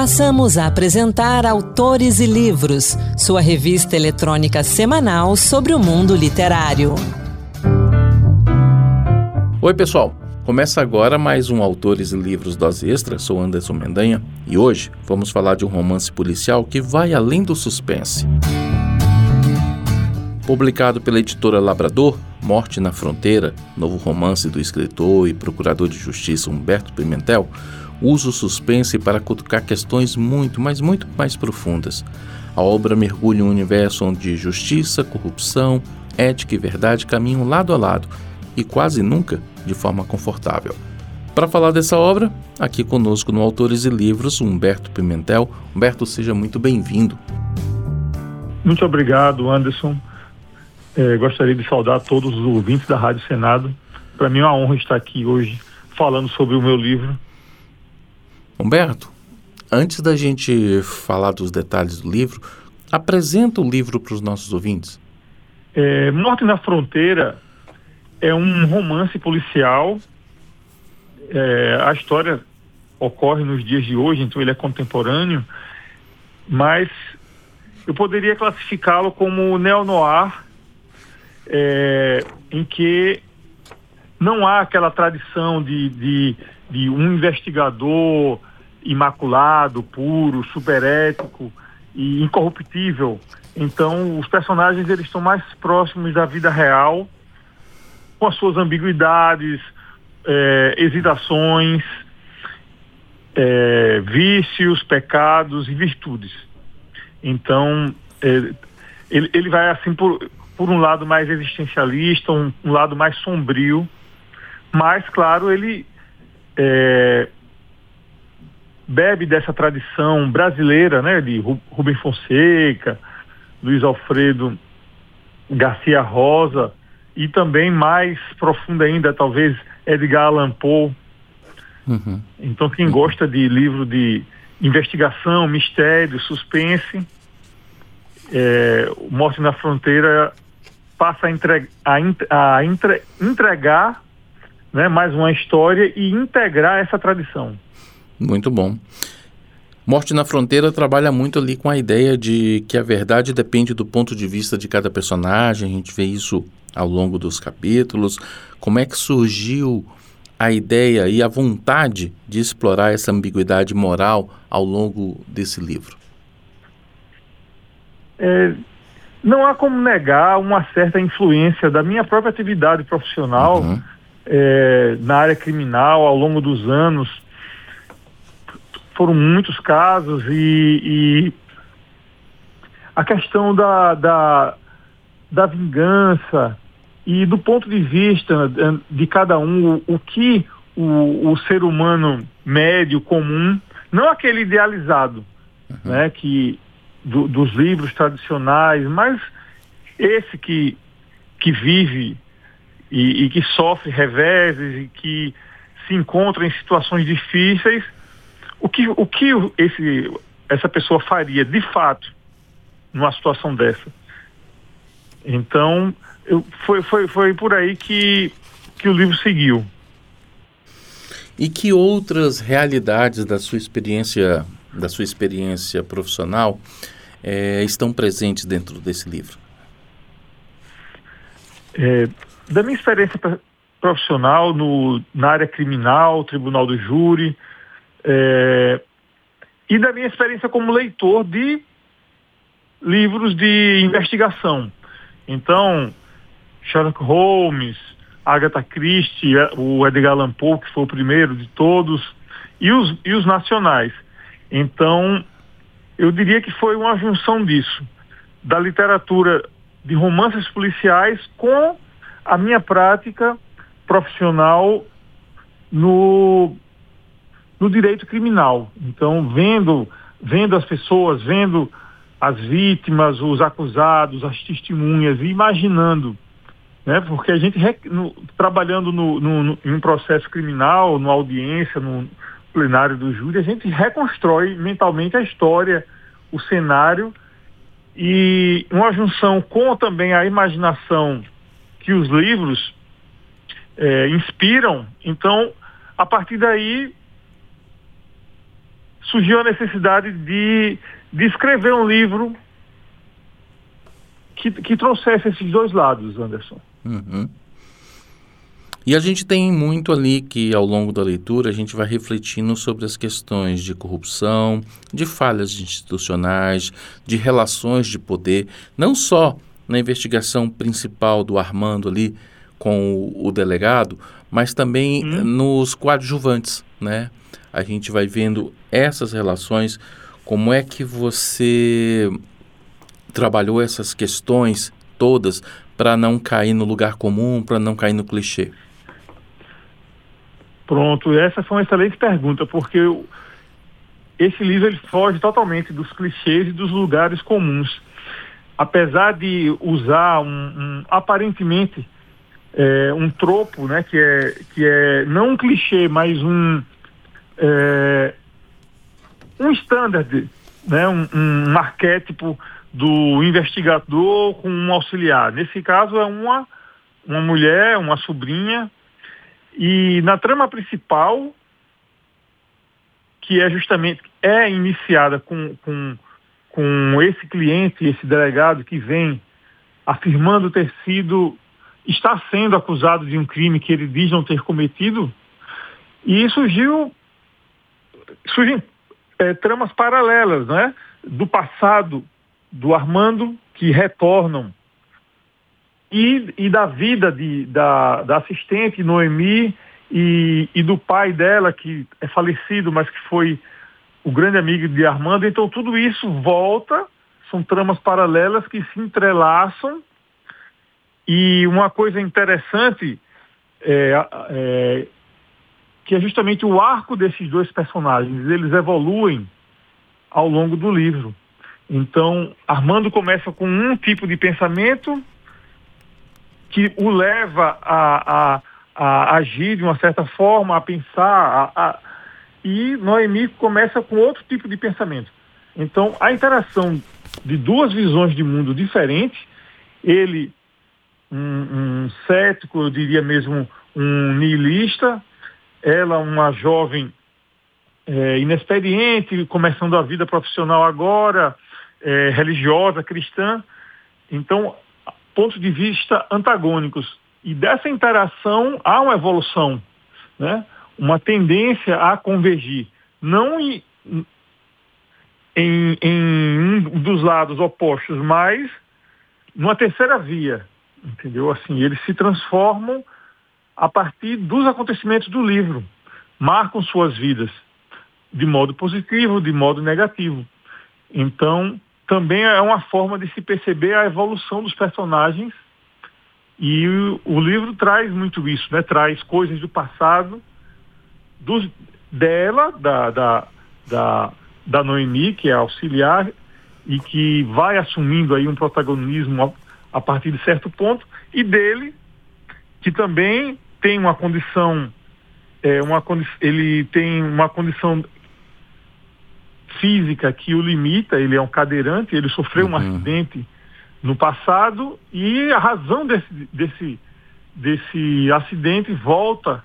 Passamos a apresentar Autores e Livros, sua revista eletrônica semanal sobre o mundo literário. Oi, pessoal! Começa agora mais um Autores e Livros Dose Extra. Sou Anderson Mendanha e hoje vamos falar de um romance policial que vai além do suspense. Publicado pela editora Labrador, Morte na Fronteira, novo romance do escritor e procurador de justiça Humberto Pimentel, usa o suspense para cutucar questões muito mais profundas. A obra mergulha em um universo onde justiça, corrupção, ética e verdade caminham lado a lado e quase nunca de forma confortável. Para falar dessa obra, aqui conosco no Autores e Livros, Humberto Pimentel. Humberto, seja muito bem-vindo. Muito obrigado, Anderson. Gostaria de saudar todos os ouvintes da Rádio Senado. Para mim é uma honra estar aqui hoje falando sobre o meu livro. Humberto, antes da gente falar dos detalhes do livro, apresenta o livro para os nossos ouvintes. Morte na Fronteira é um romance policial. A história ocorre nos dias de hoje, então ele é contemporâneo, mas eu poderia classificá-lo como neo-noir, em que não há aquela tradição de um investigador imaculado, puro, superético e incorruptível. Então, os personagens eles estão mais próximos da vida real, com as suas ambiguidades, hesitações, vícios, pecados e virtudes. Então, ele vai assim por um lado mais existencialista, um lado mais sombrio, mas, claro, ele bebe dessa tradição brasileira, né, de Rubem Fonseca, Luiz Alfredo Garcia Rosa, e também mais profunda ainda, talvez, Edgar Allan Poe. Uhum. Então, quem gosta de livro de investigação, mistério, suspense, Morte na Fronteira passa a entregar, né, mais uma história e integrar essa tradição. Muito bom. Morte na Fronteira trabalha muito ali com a ideia de que a verdade depende do ponto de vista de cada personagem. A gente vê isso ao longo dos capítulos. Como é que surgiu a ideia e a vontade de explorar essa ambiguidade moral ao longo desse livro? Não há como negar uma certa influência da minha própria atividade profissional, uhum, na área criminal ao longo dos anos. Foram muitos casos e a questão da vingança e do ponto de vista de cada um, o que o ser humano médio, comum, não aquele idealizado, uhum, né, dos livros tradicionais, mas esse que vive e que sofre reveses e que se encontra em situações difíceis, o que essa pessoa faria de fato numa situação dessa. Então, foi por aí que o livro seguiu. E que outras realidades da sua experiência profissional estão presentes dentro desse livro? Da minha experiência profissional na área criminal, tribunal do júri, e da minha experiência como leitor de livros de investigação. Então, Sherlock Holmes, Agatha Christie, o Edgar Allan Poe, que foi o primeiro de todos, e os nacionais. Então, eu diria que foi uma junção disso, da literatura de romances policiais com a minha prática profissional no direito criminal. Então, vendo as pessoas, vendo as vítimas, os acusados, as testemunhas, e imaginando, né? Porque a gente, trabalhando em um processo criminal, numa audiência, no plenário do júri, a gente reconstrói mentalmente a história, o cenário, e uma junção com também a imaginação que os livros inspiram. Então, a partir daí, surgiu a necessidade de escrever um livro que trouxesse esses dois lados, Anderson. Uhum. E a gente tem muito ali que, ao longo da leitura, a gente vai refletindo sobre as questões de corrupção, de falhas institucionais, de relações de poder, não só na investigação principal do Armando ali com o delegado, mas também nos coadjuvantes, né? A gente vai vendo essas relações, como é que você trabalhou essas questões todas para não cair no lugar comum, para não cair no clichê? Pronto, essa foi uma excelente pergunta, porque esse livro ele foge totalmente dos clichês e dos lugares comuns. Apesar de usar aparentemente um tropo, né, que é não um clichê, mas um standard, né, um arquétipo do investigador com um auxiliar. Nesse caso é uma mulher, uma sobrinha, e na trama principal, que é iniciada com esse cliente, esse delegado que vem afirmando está sendo acusado de um crime que ele diz não ter cometido, e surgem tramas paralelas, né, do passado do Armando, que retornam, e da vida da assistente Noemi e do pai dela, que é falecido, mas que foi o grande amigo de Armando. Então tudo isso volta, são tramas paralelas que se entrelaçam, e uma coisa interessante que é justamente o arco desses dois personagens. Eles evoluem ao longo do livro. Então, Armando começa com um tipo de pensamento que o leva a agir de uma certa forma, a pensar, e Noemi começa com outro tipo de pensamento. Então, a interação de duas visões de mundo diferentes, ele, um cético, eu diria mesmo um nihilista, ela, uma jovem inexperiente, começando a vida profissional agora, religiosa, cristã. Então, pontos de vista antagônicos. E dessa interação há uma evolução, né? Uma tendência a convergir. Não em um dos lados opostos, mas numa terceira via. Entendeu? Assim, eles se transformam a partir dos acontecimentos do livro. Marcam suas vidas de modo positivo, de modo negativo. Então, também é uma forma de se perceber a evolução dos personagens, e o livro traz muito isso, né? Traz coisas do passado dela, da Noemi, que é auxiliar, e que vai assumindo aí um protagonismo a partir de certo ponto, e dele, que também tem uma condição, ele tem uma condição física que o limita. Ele é um cadeirante, ele sofreu um acidente no passado, e a razão desse acidente volta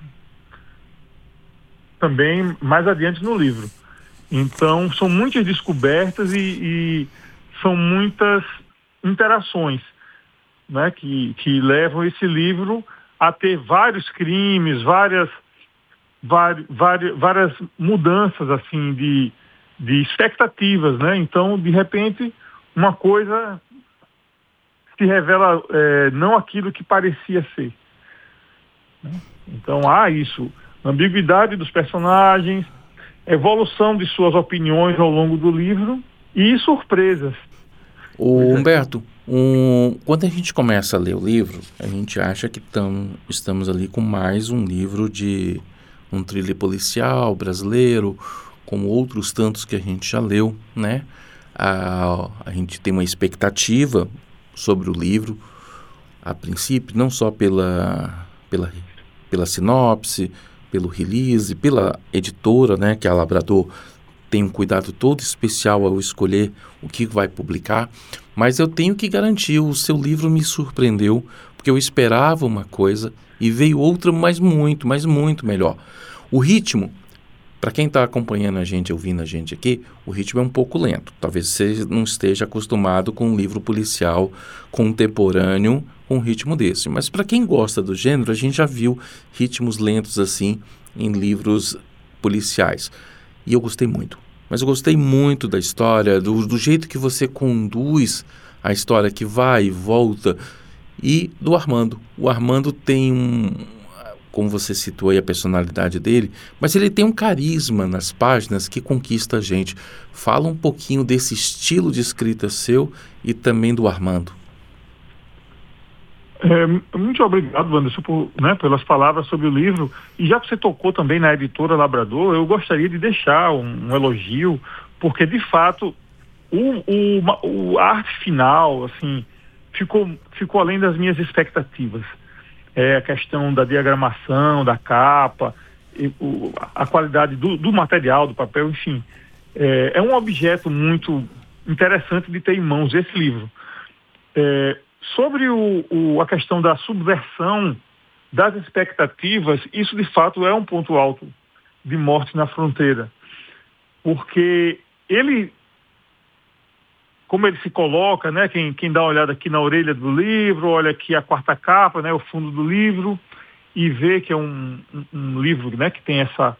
também mais adiante no livro. Então, são muitas descobertas e são muitas interações, né, que levam esse livro a ter vários crimes, várias mudanças assim de expectativas, né? Então, de repente, uma coisa se revela não aquilo que parecia ser, né? Então, há isso, ambiguidade dos personagens, evolução de suas opiniões ao longo do livro e surpresas. Humberto, quando a gente começa a ler o livro, a gente acha que estamos ali com mais um livro de um thriller policial brasileiro, como outros tantos que a gente já leu, né? A gente tem uma expectativa sobre o livro, a princípio, não só pela sinopse, pelo release, pela editora, né? Que a Labrador tem um cuidado todo especial ao escolher o que vai publicar, mas eu tenho que garantir, o seu livro me surpreendeu, porque eu esperava uma coisa e veio outra, mas muito melhor. O ritmo Para quem está acompanhando a gente, ouvindo a gente aqui, o ritmo é um pouco lento. Talvez você não esteja acostumado com um livro policial contemporâneo com um ritmo desse. Mas para quem gosta do gênero, a gente já viu ritmos lentos assim em livros policiais. E eu gostei muito. Mas eu gostei muito da história, do jeito que você conduz a história, que vai e volta, e do Armando. O Armando tem como você citou aí a personalidade dele, mas ele tem um carisma nas páginas que conquista a gente. Fala um pouquinho desse estilo de escrita seu e também do Armando. Muito obrigado, Anderson, pelas palavras sobre o livro. E já que você tocou também na editora Labrador, eu gostaria de deixar um elogio, porque de fato a arte final assim, ficou além das minhas expectativas. A questão da diagramação, da capa, a qualidade do material, do papel, enfim. É um objeto muito interessante de ter em mãos esse livro. Sobre a questão da subversão das expectativas, isso de fato é um ponto alto de Morte na Fronteira. Porque como ele se coloca, né? Quem dá uma olhada aqui na orelha do livro, olha aqui a quarta capa, né? O fundo do livro, e vê que é um livro, né? Que tem essa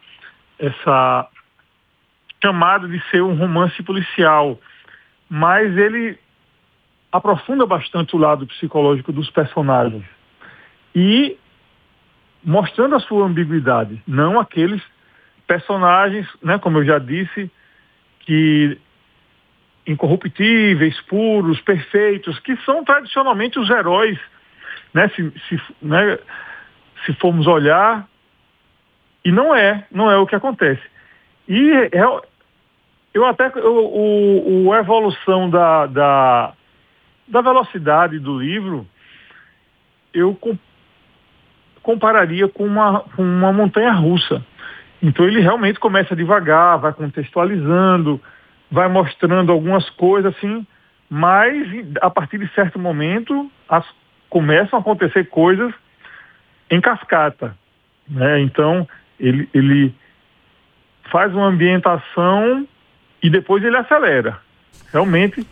chamada de ser um romance policial. Mas ele aprofunda bastante o lado psicológico dos personagens. E mostrando a sua ambiguidade, não aqueles personagens, né? Como eu já disse, que incorruptíveis, puros, perfeitos, que são tradicionalmente os heróis, né? Se formos olhar, e não é o que acontece. E a evolução da velocidade do livro, eu compararia com uma montanha-russa. Então ele realmente começa devagar, vai contextualizando, vai mostrando algumas coisas assim, mas a partir de certo momento começam a acontecer coisas em cascata, né? Então ele faz uma ambientação e depois ele acelera. Realmente,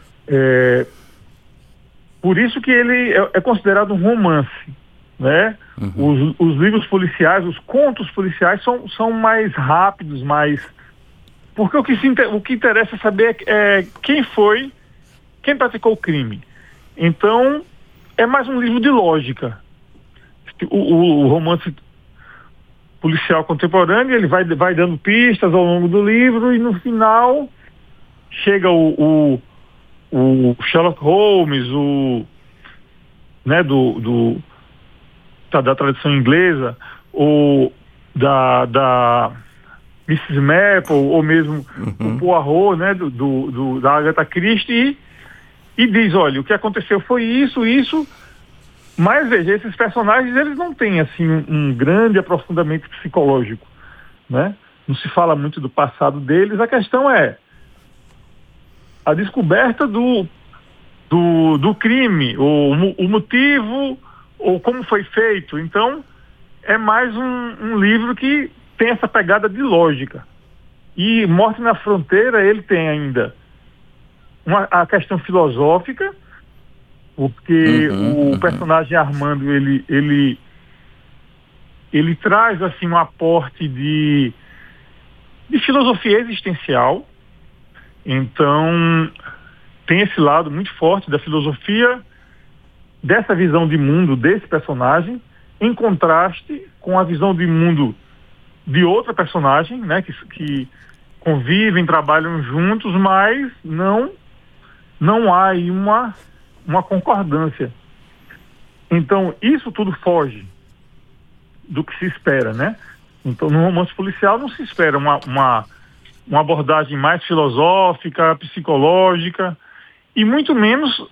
por isso que ele é considerado um romance, né? Uhum. Os livros policiais, os contos policiais são mais rápidos, porque o que interessa saber é quem praticou o crime. Então, é mais um livro de lógica. O romance policial contemporâneo, ele vai dando pistas ao longo do livro e no final chega o Sherlock Holmes, né, da tradição inglesa, ou da Mrs. Maple, ou mesmo o Poirot, né, da Agatha Christie, e diz, olha, o que aconteceu foi isso, mas veja, esses personagens, eles não têm assim um grande aprofundamento psicológico, né? Não se fala muito do passado deles, a questão é a descoberta do crime, ou o motivo, ou como foi feito. Então, é mais um livro que tem essa pegada de lógica. E Morte na Fronteira, ele tem ainda a questão filosófica, porque o personagem Armando, ele traz assim um aporte de filosofia existencial. Então, tem esse lado muito forte da filosofia, dessa visão de mundo desse personagem, em contraste com a visão de mundo de outra personagem, né, que convivem, trabalham juntos, mas não há aí uma concordância. Então, isso tudo foge do que se espera, né? Então, no romance policial não se espera uma abordagem mais filosófica, psicológica, e muito menos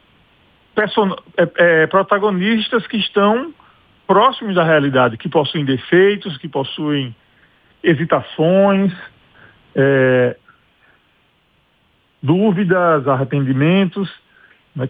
protagonistas que estão próximos da realidade, que possuem defeitos, que possuem hesitações, dúvidas, arrependimentos, né,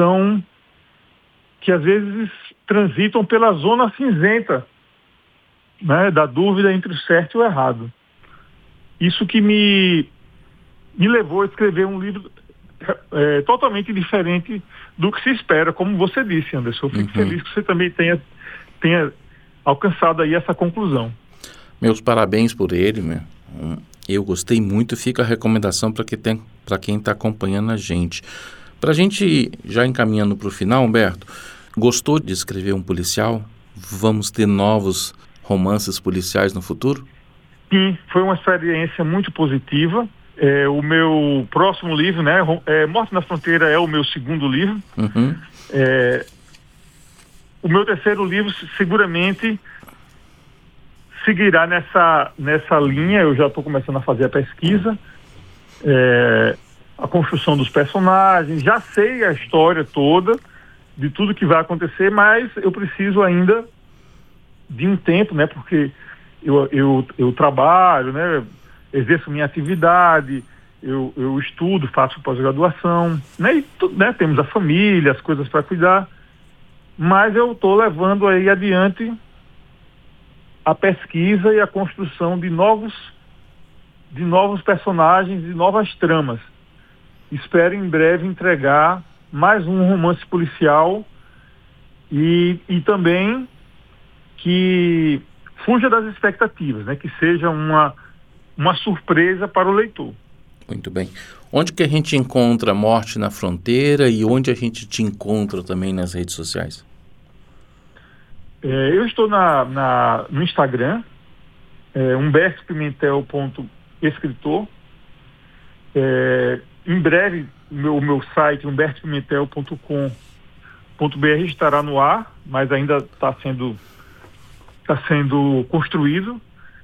que às vezes transitam pela zona cinzenta né, da dúvida entre o certo e o errado. Isso que me levou a escrever um livro totalmente diferente do que se espera, como você disse, Anderson. Eu fico feliz que você também tenha alcançado aí essa conclusão. Meus parabéns por ele, meu. Eu gostei muito, fica a recomendação para quem está acompanhando a gente. Para a gente já encaminhando para o final, Humberto, gostou de escrever um policial? Vamos ter novos romances policiais no futuro? Sim, foi uma experiência muito positiva. O meu próximo livro, né, Morte na Fronteira, é o meu segundo livro. O meu terceiro livro seguramente seguirá nessa linha. Eu já estou começando a fazer a pesquisa, a construção dos personagens, já sei a história toda de tudo que vai acontecer, mas eu preciso ainda de um tempo, né, porque eu trabalho, né, exerço minha atividade, eu estudo, faço pós-graduação, né, e né, temos a família, as coisas para cuidar, mas eu estou levando aí adiante a pesquisa e a construção de novos personagens e novas tramas. Espero em breve entregar mais um romance policial e também que fuja das expectativas, né? Que seja uma surpresa para o leitor. Muito bem. Onde que a gente encontra Morte na Fronteira e onde a gente te encontra também nas redes sociais? Eu estou no Instagram, humbertopimentel.escritor. Em breve, o meu site, humbertopimentel.com.br, estará no ar, mas ainda está sendo construído.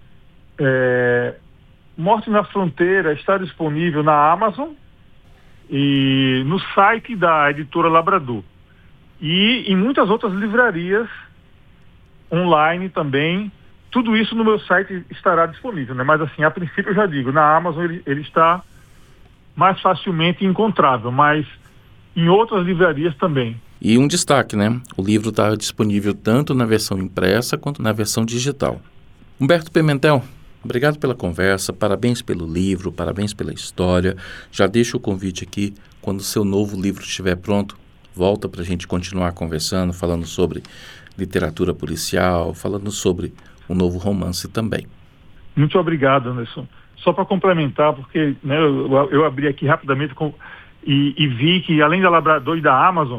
Morte na Fronteira está disponível na Amazon e no site da editora Labrador. E em muitas outras livrarias online também. Tudo isso no meu site estará disponível, né? Mas assim, a princípio eu já digo, na Amazon ele está mais facilmente encontrável, mas em outras livrarias também. E um destaque, né? O livro está disponível tanto na versão impressa quanto na versão digital. Humberto Pimentel, obrigado pela conversa, parabéns pelo livro, parabéns pela história. Já deixo o convite aqui, quando o seu novo livro estiver pronto, volta para a gente continuar conversando, falando sobre literatura policial, falando sobre um novo romance também. Muito obrigado, Anderson. Só para complementar, porque né, eu abri aqui rapidamente e vi que além da Labrador e da Amazon,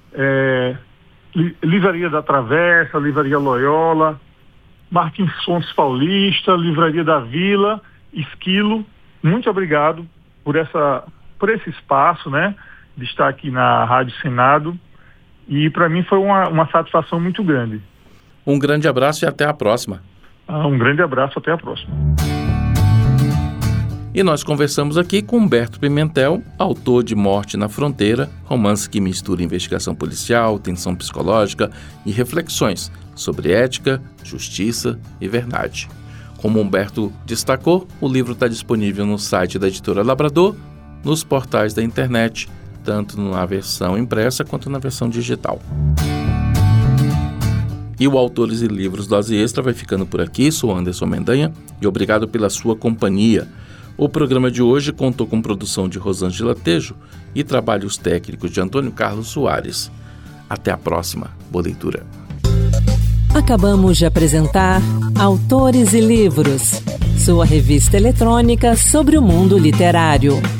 Livraria da Travessa, Livraria Loyola, Martins Fontes Paulista, Livraria da Vila, Esquilo, muito obrigado por esse espaço, né, de estar aqui na Rádio Senado, e para mim foi uma satisfação muito grande. Um grande abraço e até a próxima. Um grande abraço, até a próxima. E nós conversamos aqui com Humberto Pimentel, autor de Morte na Fronteira, romance que mistura investigação policial, tensão psicológica e reflexões sobre ética, justiça e verdade. Como Humberto destacou, o livro está disponível no site da editora Labrador, nos portais da internet, tanto na versão impressa quanto na versão digital. E o Autores e Livros Dose Extra vai ficando por aqui. Sou Anderson Mendanha e obrigado pela sua companhia. O programa de hoje contou com produção de Rosângela Tejo e trabalhos técnicos de Antônio Carlos Soares. Até a próxima. Boa leitura. Acabamos de apresentar Autores e Livros, sua revista eletrônica sobre o mundo literário.